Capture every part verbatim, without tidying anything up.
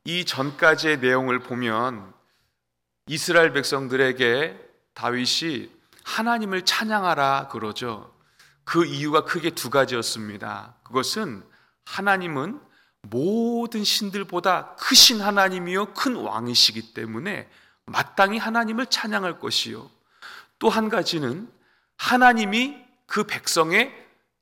이 전까지의 내용을 보면 이스라엘 백성들에게 다윗이 하나님을 찬양하라 그러죠. 그 이유가 크게 두 가지였습니다. 그것은 하나님은 모든 신들보다 크신 하나님이요 큰 왕이시기 때문에 마땅히 하나님을 찬양할 것이요, 또 한 가지는 하나님이 그 백성의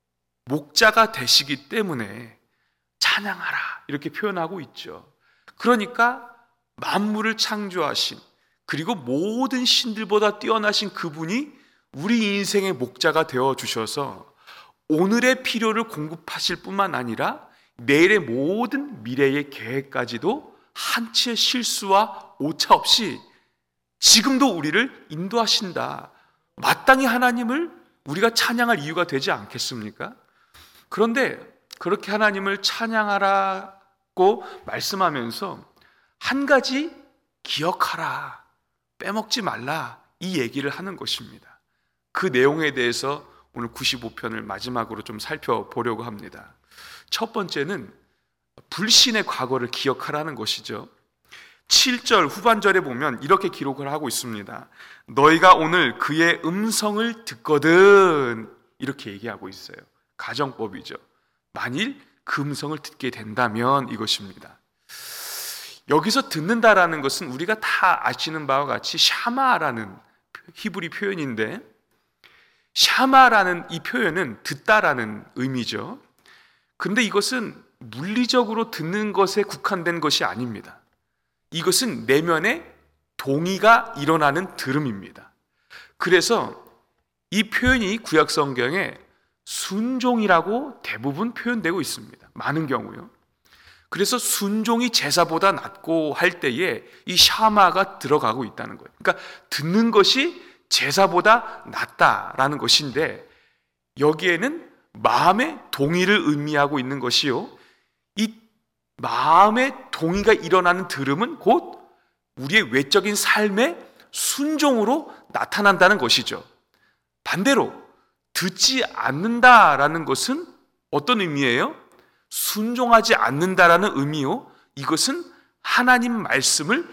목자가 되시기 때문에 찬양하라 이렇게 표현하고 있죠. 그러니까 만물을 창조하신, 그리고 모든 신들보다 뛰어나신 그분이 우리 인생의 목자가 되어주셔서 오늘의 필요를 공급하실 뿐만 아니라 내일의 모든 미래의 계획까지도 한치의 실수와 오차 없이 지금도 우리를 인도하신다. 마땅히 하나님을 우리가 찬양할 이유가 되지 않겠습니까? 그런데 그렇게 하나님을 찬양하라고 말씀하면서 한 가지 기억하라, 빼먹지 말라, 이 얘기를 하는 것입니다. 그 내용에 대해서 오늘 구십오 편을 마지막으로 좀 살펴보려고 합니다. 첫 번째는 불신의 과거를 기억하라는 것이죠. 칠 절 후반절에 보면 이렇게 기록을 하고 있습니다. 너희가 오늘 그의 음성을 듣거든, 이렇게 얘기하고 있어요. 가정법이죠. 만일 그 음성을 듣게 된다면 이것입니다. 여기서 듣는다라는 것은 우리가 다 아시는 바와 같이 샤마라는 히브리 표현인데, 샤마라는 이 표현은 듣다라는 의미죠. 근데 이것은 물리적으로 듣는 것에 국한된 것이 아닙니다. 이것은 내면의 동의가 일어나는 들음입니다. 그래서 이 표현이 구약 성경에 순종이라고 대부분 표현되고 있습니다. 많은 경우요. 그래서 순종이 제사보다 낫고 할 때에 이 샤마가 들어가고 있다는 거예요. 그러니까 듣는 것이 제사보다 낫다라는 것인데, 여기에는 마음의 동의를 의미하고 있는 것이요, 이 마음의 동의가 일어나는 들음은 곧 우리의 외적인 삶의 순종으로 나타난다는 것이죠. 반대로 듣지 않는다라는 것은 어떤 의미예요? 순종하지 않는다라는 의미요, 이것은 하나님 말씀을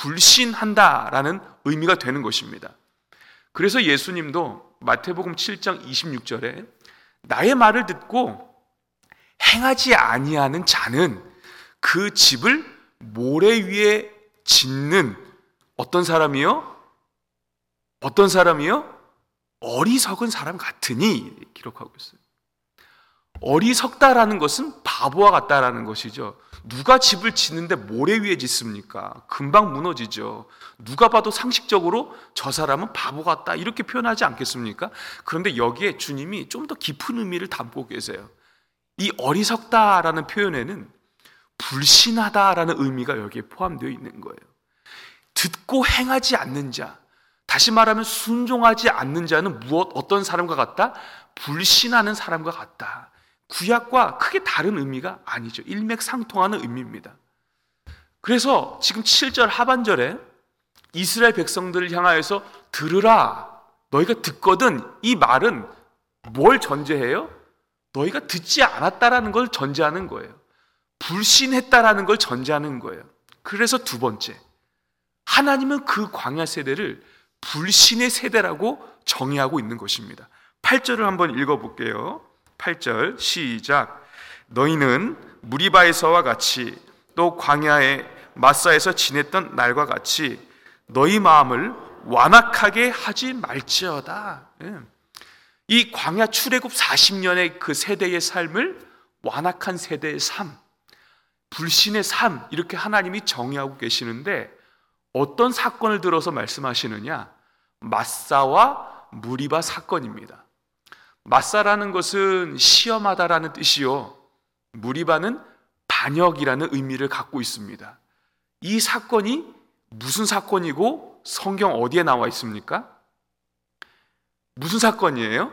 불신한다라는 의미가 되는 것입니다. 그래서 예수님도 마태복음 칠 장 이십육 절에 나의 말을 듣고 행하지 아니하는 자는 그 집을 모래 위에 짓는 어떤 사람이요? 어떤 사람이요? 어리석은 사람 같으니, 기록하고 있어요. 어리석다라는 것은 바보와 같다라는 것이죠. 누가 집을 짓는데 모래 위에 짓습니까? 금방 무너지죠. 누가 봐도 상식적으로 저 사람은 바보 같다 이렇게 표현하지 않겠습니까? 그런데 여기에 주님이 좀 더 깊은 의미를 담고 계세요. 이 어리석다라는 표현에는 불신하다라는 의미가 여기에 포함되어 있는 거예요. 듣고 행하지 않는 자, 다시 말하면 순종하지 않는 자는 무엇, 어떤 사람과 같다? 불신하는 사람과 같다. 구약과 크게 다른 의미가 아니죠. 일맥상통하는 의미입니다. 그래서 지금 칠 절 하반절에 이스라엘 백성들을 향하여서 들으라, 너희가 듣거든, 이 말은 뭘 전제해요? 너희가 듣지 않았다라는 걸 전제하는 거예요. 불신했다라는 걸 전제하는 거예요. 그래서 두 번째, 하나님은 그 광야 세대를 불신의 세대라고 정의하고 있는 것입니다. 팔 절을 한번 읽어볼게요. 팔 절 시작. 너희는 무리바에서와 같이 또 광야의 마사에서 지냈던 날과 같이 너희 마음을 완악하게 하지 말지어다. 이 광야 출애굽 사십 년의 그 세대의 삶을 완악한 세대의 삶, 불신의 삶, 이렇게 하나님이 정의하고 계시는데, 어떤 사건을 들어서 말씀하시느냐? 마사와 무리바 사건입니다. 마사라는 것은 시험하다라는 뜻이요, 무리바는 반역이라는 의미를 갖고 있습니다. 이 사건이 무슨 사건이고 성경 어디에 나와 있습니까? 무슨 사건이에요?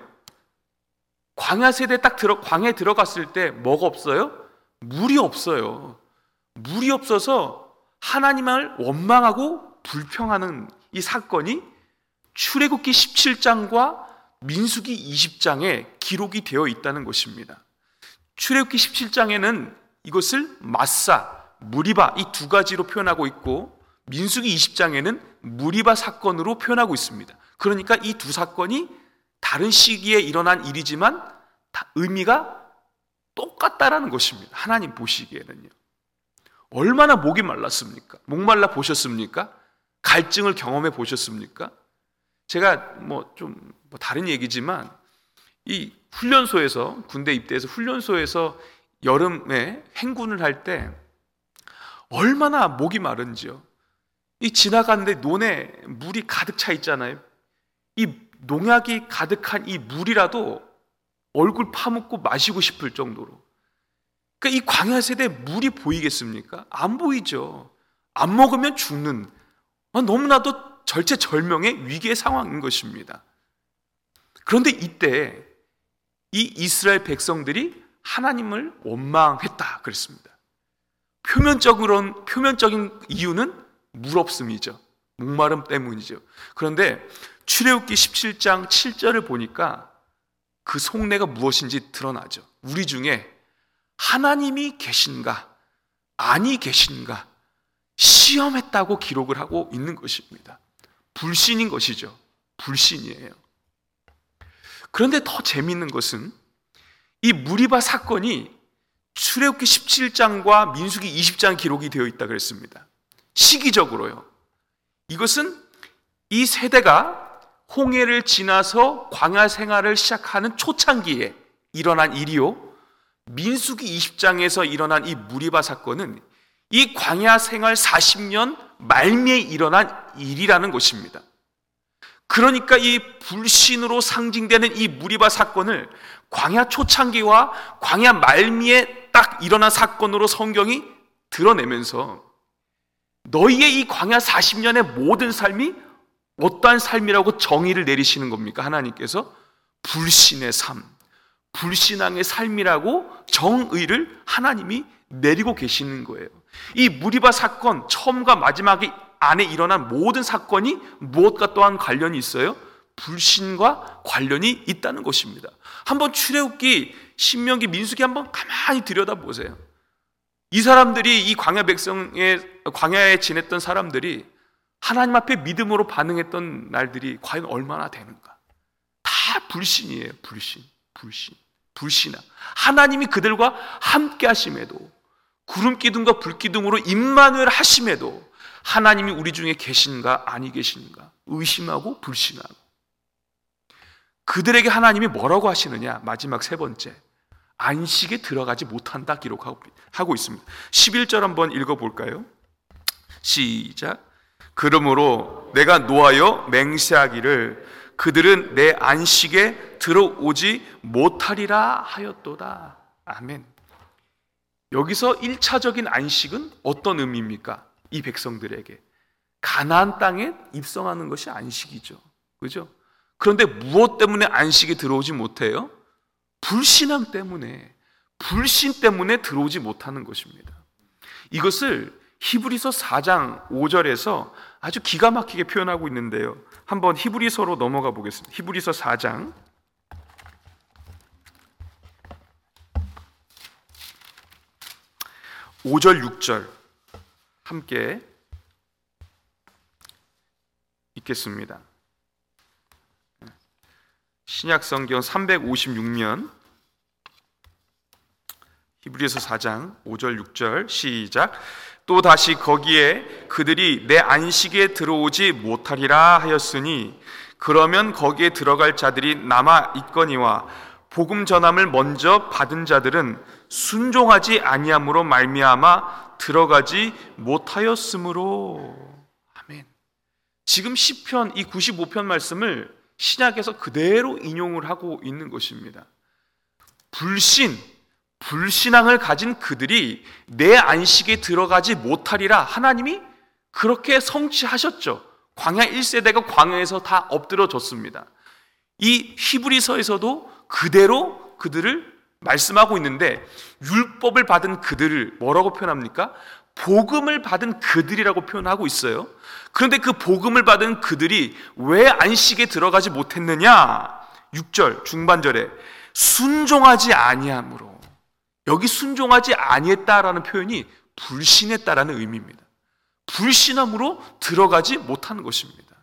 광야 세대에 딱 들어, 광야에 들어갔을 때 뭐가 없어요? 물이 없어요. 물이 없어서 하나님을 원망하고 불평하는 이 사건이 출애굽기 십칠 장과 민수기 이십 장에 기록이 되어 있다는 것입니다. 출애굽기 십칠 장에는 이것을 마사, 무리바, 이 두 가지로 표현하고 있고 민수기 이십 장에는 무리바 사건으로 표현하고 있습니다. 그러니까 이 두 사건이 다른 시기에 일어난 일이지만 다 의미가 똑같다라는 것입니다. 하나님 보시기에는요. 얼마나 목이 말랐습니까? 목말라 보셨습니까? 갈증을 경험해 보셨습니까? 제가 뭐 좀 뭐 다른 얘기지만 이 훈련소에서, 군대 입대해서 훈련소에서 여름에 행군을 할 때 얼마나 목이 마른지요. 이 지나가는데 논에 물이 가득 차 있잖아요. 이 농약이 가득한 이 물이라도 얼굴 파묻고 마시고 싶을 정도로. 그러니까 이 광야 세대에 물이 보이겠습니까? 안 보이죠. 안 먹으면 죽는, 너무나도 절체절명의 위기의 상황인 것입니다. 그런데 이때 이 이스라엘 백성들이 하나님을 원망했다 그랬습니다. 표면적으로는, 표면적인 이유는 물 없음이죠. 목마름 때문이죠. 그런데 출애굽기 십칠 장 칠 절을 보니까 그 속내가 무엇인지 드러나죠. 우리 중에 하나님이 계신가 아니 계신가 시험했다고 기록을 하고 있는 것입니다. 불신인 것이죠. 불신이에요. 그런데 더 재미있는 것은 이 무리바 사건이 출애굽기 십칠 장과 민수기 이십 장 기록이 되어 있다 그랬습니다. 시기적으로요. 이것은 이 세대가 홍해를 지나서 광야 생활을 시작하는 초창기에 일어난 일이요, 민수기 이십 장에서 일어난 이 무리바 사건은 이 광야 생활 사십 년 말미에 일어난 일이라는 것입니다. 그러니까 이 불신으로 상징되는 이 무리바 사건을 광야 초창기와 광야 말미에 딱 일어난 사건으로 성경이 드러내면서 너희의 이 광야 사십 년의 모든 삶이 어떠한 삶이라고 정의를 내리시는 겁니까? 하나님께서 불신의 삶, 불신앙의 삶이라고 정의를 하나님이 내리고 계시는 거예요. 이 무리바 사건 처음과 마지막에 안에 일어난 모든 사건이 무엇과 또한 관련이 있어요? 불신과 관련이 있다는 것입니다. 한번 출애굽기, 신명기, 민수기 한번 가만히 들여다보세요. 이 사람들이, 이 광야 백성의 광야에 지냈던 사람들이 하나님 앞에 믿음으로 반응했던 날들이 과연 얼마나 되는가? 다 불신이에요. 불신, 불신, 불신앙. 하나님이 그들과 함께 하심에도, 구름 기둥과 불 기둥으로 임마누엘 하심에도 하나님이 우리 중에 계신가 아니 계신가 의심하고 불신하고, 그들에게 하나님이 뭐라고 하시느냐? 마지막 세 번째, 안식에 들어가지 못한다 기록하고 있습니다. 십일 절 한번 읽어볼까요? 시작. 그러므로 내가 노하여 맹세하기를 그들은 내 안식에 들어오지 못하리라 하였도다. 아멘. 여기서 일 차적인 안식은 어떤 의미입니까? 이 백성들에게 가나안 땅에 입성하는 것이 안식이죠. 그죠? 그런데 무엇 때문에 안식에 들어오지 못해요? 불신앙 때문에, 불신 때문에 들어오지 못하는 것입니다. 이것을 히브리서 사 장 오 절에서 아주 기가 막히게 표현하고 있는데요. 한번 히브리서로 넘어가 보겠습니다. 히브리서 사 장 오 절 육 절 함께 읽겠습니다. 신약성경 삼백오십육 면 히브리서 사 장 오 절 육 절 시작. 또 다시 거기에 그들이 내 안식에 들어오지 못하리라 하였으니 그러면 거기에 들어갈 자들이 남아 있거니와 복음 전함을 먼저 받은 자들은 순종하지 아니함으로 말미암아 들어가지 못하였으므로. 아멘. 지금 시편 이 구십오 편 말씀을 신약에서 그대로 인용을 하고 있는 것입니다. 불신, 불신앙을 가진 그들이 내 안식에 들어가지 못하리라 하나님이 그렇게 성취하셨죠. 광야 일 세대가 광야에서 다 엎드러졌습니다. 이 히브리서에서도 그대로 그들을 말씀하고 있는데, 율법을 받은 그들을 뭐라고 표현합니까? 복음을 받은 그들이라고 표현하고 있어요. 그런데 그 복음을 받은 그들이 왜 안식에 들어가지 못했느냐? 육 절 중반절에 순종하지 아니함으로. 여기 순종하지 아니했다라는 표현이 불신했다라는 의미입니다. 불신함으로 들어가지 못하는 것입니다.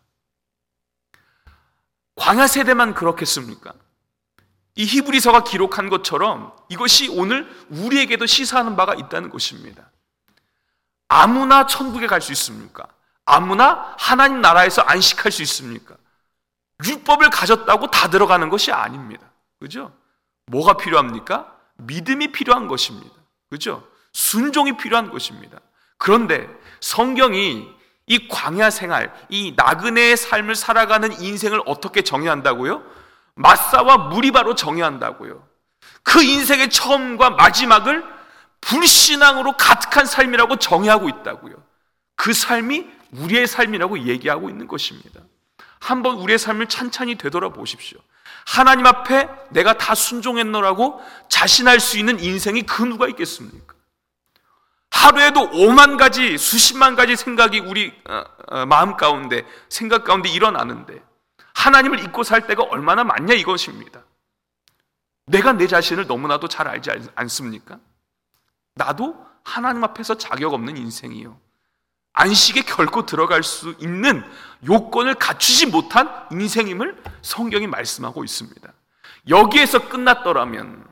광야 세대만 그렇겠습니까? 이 히브리서가 기록한 것처럼 이것이 오늘 우리에게도 시사하는 바가 있다는 것입니다. 아무나 천국에 갈 수 있습니까? 아무나 하나님 나라에서 안식할 수 있습니까? 율법을 가졌다고 다 들어가는 것이 아닙니다. 그죠? 뭐가 필요합니까? 믿음이 필요한 것입니다. 그죠? 순종이 필요한 것입니다. 그런데 성경이 이 광야 생활, 이 나그네의 삶을 살아가는 인생을 어떻게 정의한다고요? 마사와 무리바로 정의한다고요. 그 인생의 처음과 마지막을 불신앙으로 가득한 삶이라고 정의하고 있다고요. 그 삶이 우리의 삶이라고 얘기하고 있는 것입니다. 한번 우리의 삶을 찬찬히 되돌아보십시오. 하나님 앞에 내가 다 순종했노라고 자신할 수 있는 인생이 그 누가 있겠습니까? 하루에도 오만 가지, 수십만 가지 생각이 우리 마음 가운데, 생각 가운데 일어나는데 하나님을 잊고 살 때가 얼마나 많냐 이것입니다. 내가 내 자신을 너무나도 잘 알지 않습니까? 나도 하나님 앞에서 자격 없는 인생이요, 안식에 결코 들어갈 수 있는 요건을 갖추지 못한 인생임을 성경이 말씀하고 있습니다. 여기에서 끝났더라면,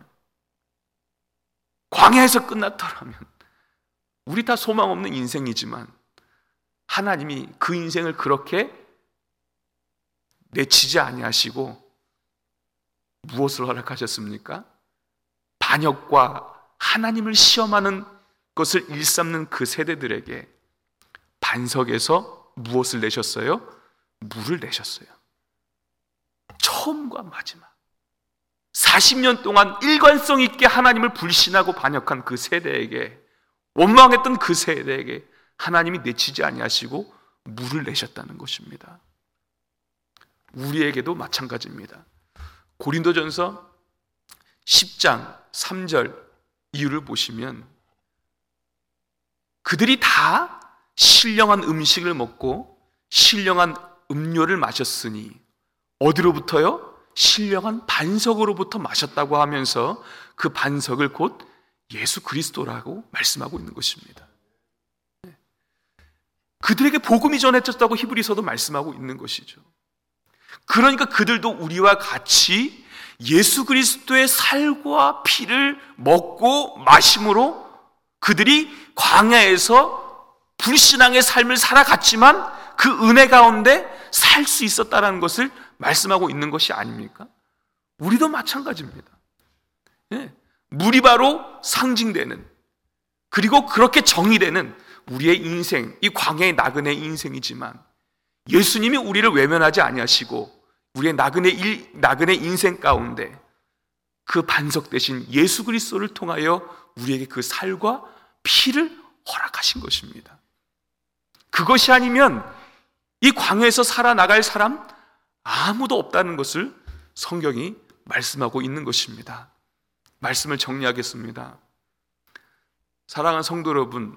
광야에서 끝났더라면 우리 다 소망 없는 인생이지만 하나님이 그 인생을 그렇게 내치지 아니하시고 무엇을 허락하셨습니까? 반역과 하나님을 시험하는 것을 일삼는 그 세대들에게 반석에서 무엇을 내셨어요? 물을 내셨어요. 처음과 마지막 사십 년 동안 일관성 있게 하나님을 불신하고 반역한 그 세대에게, 원망했던 그 세대에게 하나님이 내치지 아니하시고 물을 내셨다는 것입니다. 우리에게도 마찬가지입니다. 고린도전서 십 장 삼 절 이유를 보시면 그들이 다 신령한 음식을 먹고 신령한 음료를 마셨으니 어디로부터요? 신령한 반석으로부터 마셨다고 하면서 그 반석을 곧 예수 그리스도라고 말씀하고 있는 것입니다. 그들에게 복음이 전해졌다고 히브리서도 말씀하고 있는 것이죠. 그러니까 그들도 우리와 같이 예수 그리스도의 살과 피를 먹고 마심으로 그들이 광야에서 불신앙의 삶을 살아갔지만 그 은혜 가운데 살 수 있었다는 것을 말씀하고 있는 것이 아닙니까? 우리도 마찬가지입니다. 예. 물이 바로 상징되는, 그리고 그렇게 정의되는 우리의 인생, 이 광야의 나그네 인생이지만 예수님이 우리를 외면하지 아니하시고 우리의 나그네, 일, 나그네 인생 가운데 그 반석 대신 예수 그리스도를 통하여 우리에게 그 살과 피를 허락하신 것입니다. 그것이 아니면 이 광야에서 살아나갈 사람 아무도 없다는 것을 성경이 말씀하고 있는 것입니다. 말씀을 정리하겠습니다. 사랑하는 성도 여러분,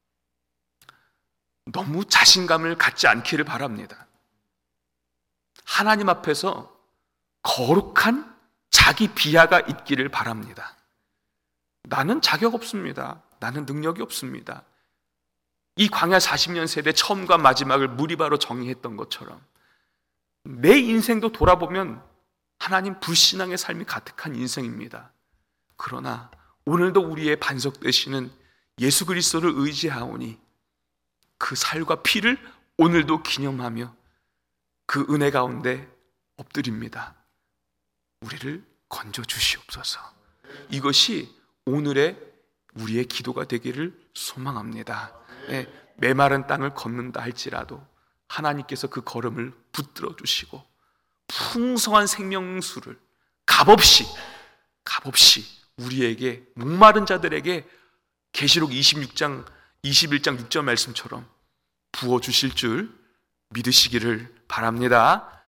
너무 자신감을 갖지 않기를 바랍니다. 하나님 앞에서 거룩한 자기 비하가 있기를 바랍니다. 나는 자격 없습니다. 나는 능력이 없습니다. 이 광야 사십 년 세대 처음과 마지막을 무리바로 정의했던 것처럼 내 인생도 돌아보면 하나님 불신앙의 삶이 가득한 인생입니다. 그러나 오늘도 우리의 반석 되시는 예수 그리스도를 의지하오니 그 살과 피를 오늘도 기념하며 그 은혜 가운데 엎드립니다. 우리를 건져 주시옵소서. 이것이 오늘의 우리의 기도가 되기를 소망합니다. 예, 메마른 땅을 걷는다 할지라도 하나님께서 그 걸음을 붙들어 주시고 풍성한 생명수를 값없이 값없이 우리에게, 목마른 자들에게 계시록 이십육 장 이십일 장 육 절 말씀처럼 부어주실 줄 믿으시기를 바랍니다.